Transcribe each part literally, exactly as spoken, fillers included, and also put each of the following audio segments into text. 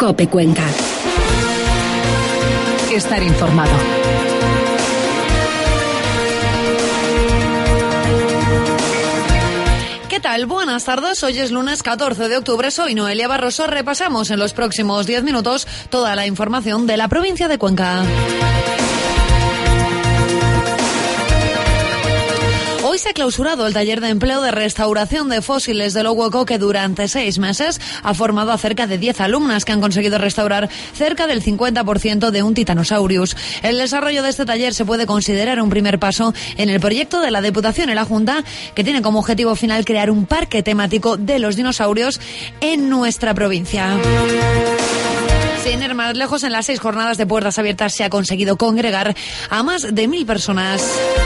COPE Cuenca. Estar informado. ¿Qué tal? Buenas tardes, hoy es lunes catorce de octubre, soy Noelia Barroso. Repasamos en los próximos diez minutos toda la información de la provincia de Cuenca. Hoy se ha clausurado el taller de empleo de restauración de fósiles de Lohueco, que durante seis meses ha formado a cerca de diez alumnas que han conseguido restaurar cerca del cincuenta por ciento de un Titanosaurus. El desarrollo de este taller se puede considerar un primer paso en el proyecto de la Diputación y la Junta, que tiene como objetivo final crear un parque temático de los dinosaurios en nuestra provincia. Sin ir más lejos, en las seis jornadas de puertas abiertas se ha conseguido congregar a más de mil personas.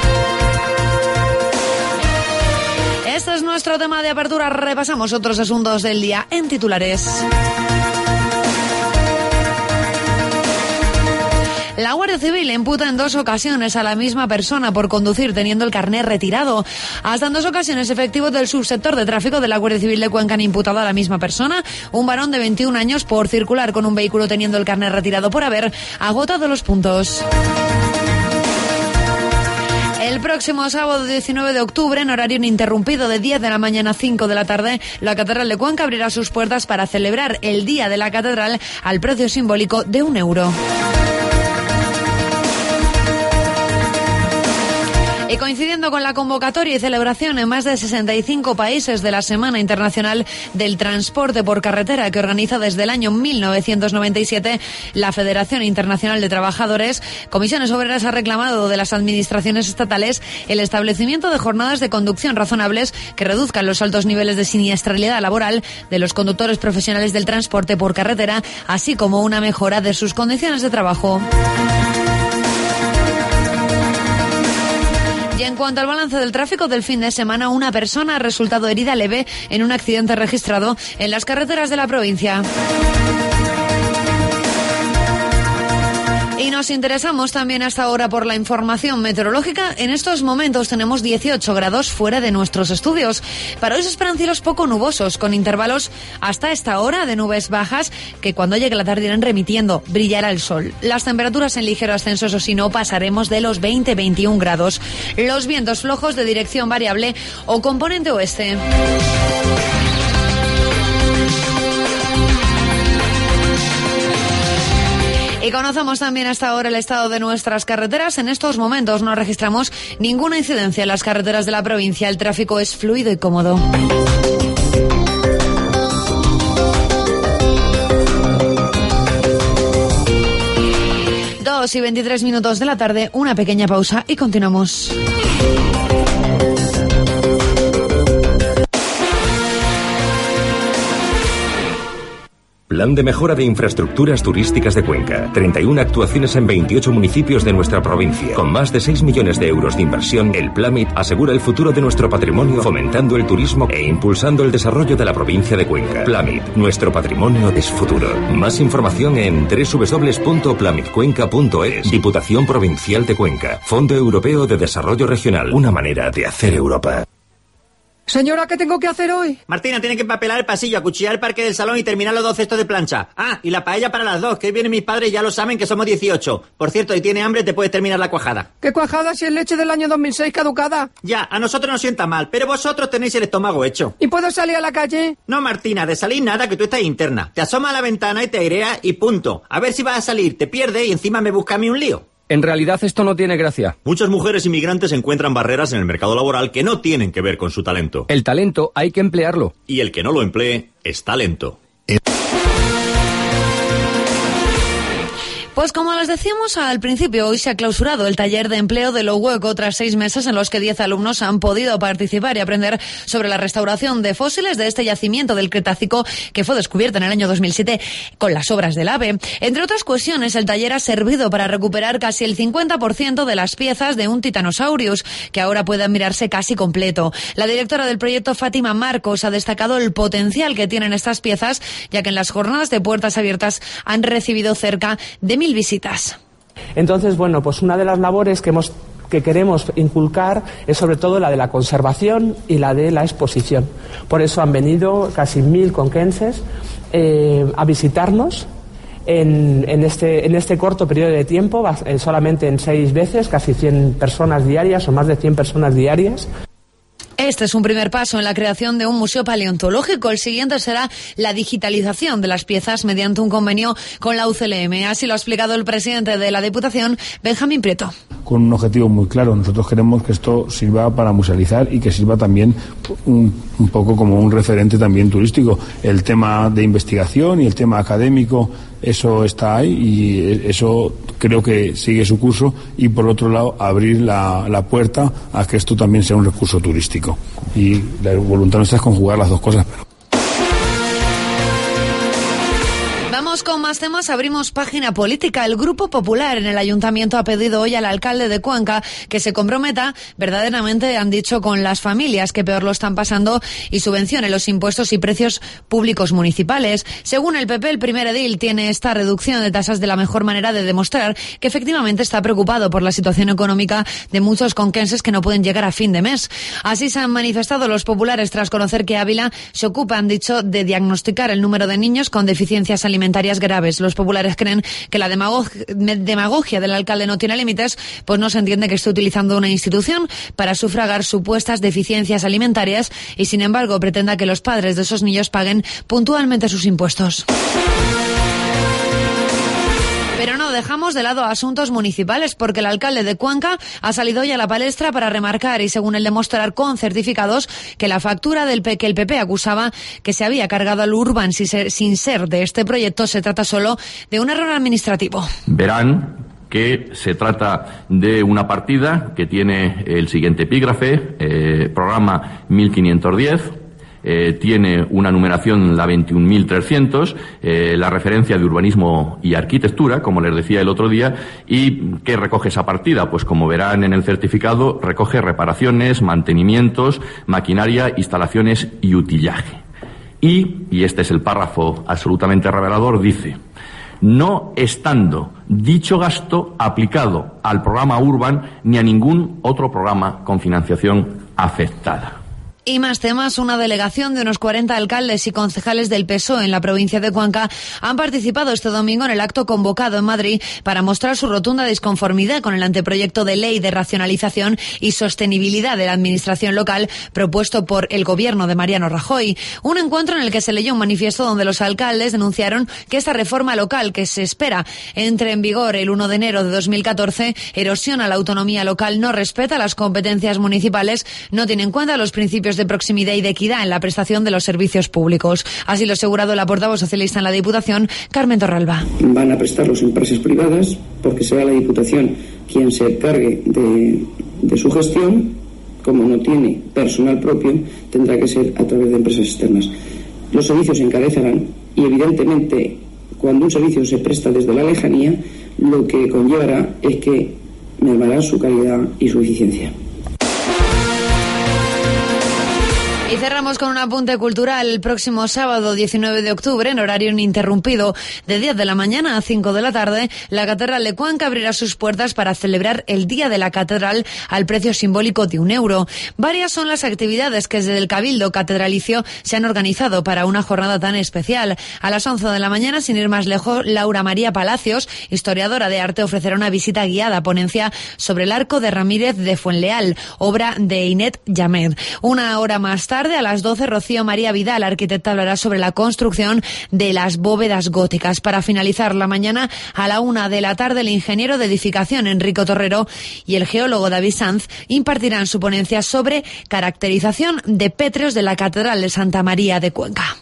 Este es nuestro tema de apertura. Repasamos otros asuntos del día en titulares. La Guardia Civil imputa en dos ocasiones a la misma persona por conducir teniendo el carnet retirado. Hasta en dos ocasiones efectivos del subsector de tráfico de la Guardia Civil de Cuenca han imputado a la misma persona, un varón de veintiún años, por circular con un vehículo teniendo el carnet retirado por haber agotado los puntos. El próximo sábado diecinueve de octubre, en horario ininterrumpido de diez de la mañana a cinco de la tarde, la Catedral de Cuenca abrirá sus puertas para celebrar el Día de la Catedral al precio simbólico de un euro. Y coincidiendo con la convocatoria y celebración en más de sesenta y cinco países de la Semana Internacional del Transporte por Carretera, que organiza desde el año mil novecientos noventa y siete la Federación Internacional de Trabajadores, Comisiones Obreras ha reclamado de las administraciones estatales el establecimiento de jornadas de conducción razonables que reduzcan los altos niveles de siniestralidad laboral de los conductores profesionales del transporte por carretera, así como una mejora de sus condiciones de trabajo. Y en cuanto al balance del tráfico del fin de semana, una persona ha resultado herida leve en un accidente registrado en las carreteras de la provincia. Y nos interesamos también hasta ahora por la información meteorológica. En estos momentos tenemos dieciocho grados fuera de nuestros estudios. Para hoy se esperan cielos poco nubosos, con intervalos hasta esta hora de nubes bajas que cuando llegue la tarde irán remitiendo, brillará el sol. Las temperaturas en ligero ascenso, eso sí, no pasaremos de los veinte a veintiún grados. Los vientos flojos de dirección variable o componente oeste. Y conocemos también hasta ahora el estado de nuestras carreteras. En estos momentos no registramos ninguna incidencia en las carreteras de la provincia. El tráfico es fluido y cómodo. Dos y veintitrés minutos de la tarde, una pequeña pausa y continuamos. Plan de mejora de infraestructuras turísticas de Cuenca. treinta y una actuaciones en veintiocho municipios de nuestra provincia. Con más de seis millones de euros de inversión, el Plamit asegura el futuro de nuestro patrimonio, fomentando el turismo e impulsando el desarrollo de la provincia de Cuenca. Plamit, nuestro patrimonio es futuro. Más información en doble u doble u doble u punto plamit cuenca punto es. Diputación Provincial de Cuenca. Fondo Europeo de Desarrollo Regional. Una manera de hacer Europa. Señora, ¿qué tengo que hacer hoy? Martina, tiene que empapelar el pasillo, acuchillar el parque del salón y terminar los dos cestos de plancha. Ah, y la paella para las dos, que hoy vienen mis padres y ya lo saben que somos dieciocho. Por cierto, si tiene hambre te puedes terminar la cuajada. ¿Qué cuajada si es leche del año dos mil seis caducada? Ya, a nosotros nos sienta mal, pero vosotros tenéis el estómago hecho. ¿Y puedo salir a la calle? No, Martina, de salir nada, que tú estás interna. Te asomas a la ventana y te aireas y punto. A ver si vas a salir, te pierdes y encima me busca a mí un lío. En realidad esto no tiene gracia. Muchas mujeres inmigrantes encuentran barreras en el mercado laboral que no tienen que ver con su talento. El talento hay que emplearlo. Y el que no lo emplee es talento. Pues como les decíamos al principio, hoy se ha clausurado el taller de empleo de Lohueco tras seis meses en los que diez alumnos han podido participar y aprender sobre la restauración de fósiles de este yacimiento del Cretácico que fue descubierto en el año dos mil siete con las obras del AVE. Entre otras cuestiones, el taller ha servido para recuperar casi el cincuenta por ciento de las piezas de un Titanosaurus, que ahora puede admirarse casi completo. La directora del proyecto, Fátima Marcos, ha destacado el potencial que tienen estas piezas, ya que en las jornadas de puertas abiertas han recibido cerca de mil visitas. Entonces, bueno, pues una de las labores que hemos que queremos inculcar es sobre todo la de la conservación y la de la exposición. Por eso han venido casi mil conquenses eh, a visitarnos en, en, este, en este corto periodo de tiempo, eh, solamente en seis veces, casi cien personas diarias o más de cien personas diarias. Este es un primer paso en la creación de un museo paleontológico. El siguiente será la digitalización de las piezas mediante un convenio con la U C L M. Así lo ha explicado el presidente de la Diputación, Benjamín Prieto. Con un objetivo muy claro. Nosotros queremos que esto sirva para musealizar y que sirva también un, un poco como un referente también turístico. El tema de investigación y el tema académico, eso está ahí y eso creo que sigue su curso, y por otro lado abrir la, la puerta a que esto también sea un recurso turístico. Y la voluntad nuestra es conjugar las dos cosas. Vamos con más temas, abrimos página política. El Grupo Popular en el Ayuntamiento ha pedido hoy al alcalde de Cuenca que se comprometa, verdaderamente han dicho, con las familias que peor lo están pasando y subvencione los impuestos y precios públicos municipales. Según el P P, el primer edil tiene esta reducción de tasas de la mejor manera de demostrar que efectivamente está preocupado por la situación económica de muchos conquenses que no pueden llegar a fin de mes. Así se han manifestado los populares tras conocer que Ávila se ocupa, han dicho, de diagnosticar el número de niños con deficiencias alimentarias graves. Los populares creen que la demagog- demagogia del alcalde no tiene límites, pues no se entiende que esté utilizando una institución para sufragar supuestas deficiencias alimentarias y, sin embargo, pretenda que los padres de esos niños paguen puntualmente sus impuestos. Pero no dejamos de lado asuntos municipales, porque el alcalde de Cuenca ha salido hoy a la palestra para remarcar y, según él, demostrar con certificados que la factura del P, que el P P acusaba que se había cargado al Urban sin ser, sin ser de este proyecto, se trata solo de un error administrativo. Verán que se trata de una partida que tiene el siguiente epígrafe, eh, programa mil quinientos diez. Eh, tiene una numeración, la veintiún mil trescientos, eh, la referencia de urbanismo y arquitectura, como les decía el otro día. ¿Y qué recoge esa partida? Pues, como verán en el certificado, recoge reparaciones, mantenimientos, maquinaria, instalaciones y utillaje. Y, y este es el párrafo absolutamente revelador, dice: no estando dicho gasto aplicado al programa Urban ni a ningún otro programa con financiación afectada. Y más temas. Una delegación de unos cuarenta alcaldes y concejales del P S O E en la provincia de Cuenca han participado este domingo en el acto convocado en Madrid para mostrar su rotunda disconformidad con el anteproyecto de ley de racionalización y sostenibilidad de la administración local propuesto por el gobierno de Mariano Rajoy. Un encuentro en el que se leyó un manifiesto donde los alcaldes denunciaron que esta reforma local, que se espera entre en vigor el uno de enero de dos mil catorce, erosiona la autonomía local, no respeta las competencias municipales, no tiene en cuenta los principios de proximidad y de equidad en la prestación de los servicios públicos. Así lo ha asegurado la portavoz socialista en la Diputación, Carmen Torralba. Van a prestarlos empresas privadas porque será la Diputación quien se encargue de, de su gestión. Como no tiene personal propio, tendrá que ser a través de empresas externas. Los servicios se encarecerán y, evidentemente, cuando un servicio se presta desde la lejanía, lo que conllevará es que mermará su calidad y su eficiencia. Y cerramos con un apunte cultural. El próximo sábado diecinueve de octubre, en horario ininterrumpido, de diez de la mañana a cinco de la tarde, la Catedral de Cuenca abrirá sus puertas para celebrar el Día de la Catedral al precio simbólico de un euro. Varias son las actividades que desde el Cabildo Catedralicio se han organizado para una jornada tan especial. A las once de la mañana, sin ir más lejos, Laura María Palacios, historiadora de arte, ofrecerá una visita guiada a ponencia sobre el Arco de Ramírez de Fuenleal, obra de Inet Yamed. Una hora más tarde, a las doce, Rocío María Vidal, arquitecta, hablará sobre la construcción de las bóvedas góticas. Para finalizar la mañana, a la una de la tarde, el ingeniero de edificación Enrico Torrero y el geólogo David Sanz impartirán su ponencia sobre caracterización de pétreos de la Catedral de Santa María de Cuenca.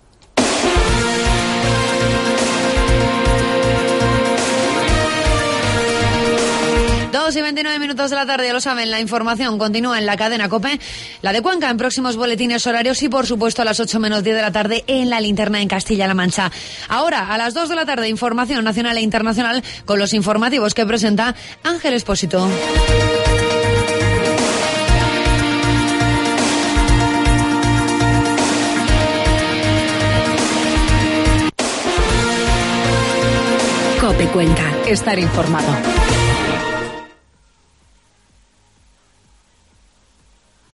dos y veintinueve minutos de la tarde, ya lo saben, la información continúa en la cadena COPE, la de Cuenca, en próximos boletines horarios y, por supuesto, a las ocho menos diez de la tarde en La Linterna en Castilla-La Mancha. Ahora, a las dos de la tarde, información nacional e internacional con los informativos que presenta Ángel Expósito. COPE Cuenca. Estar informado.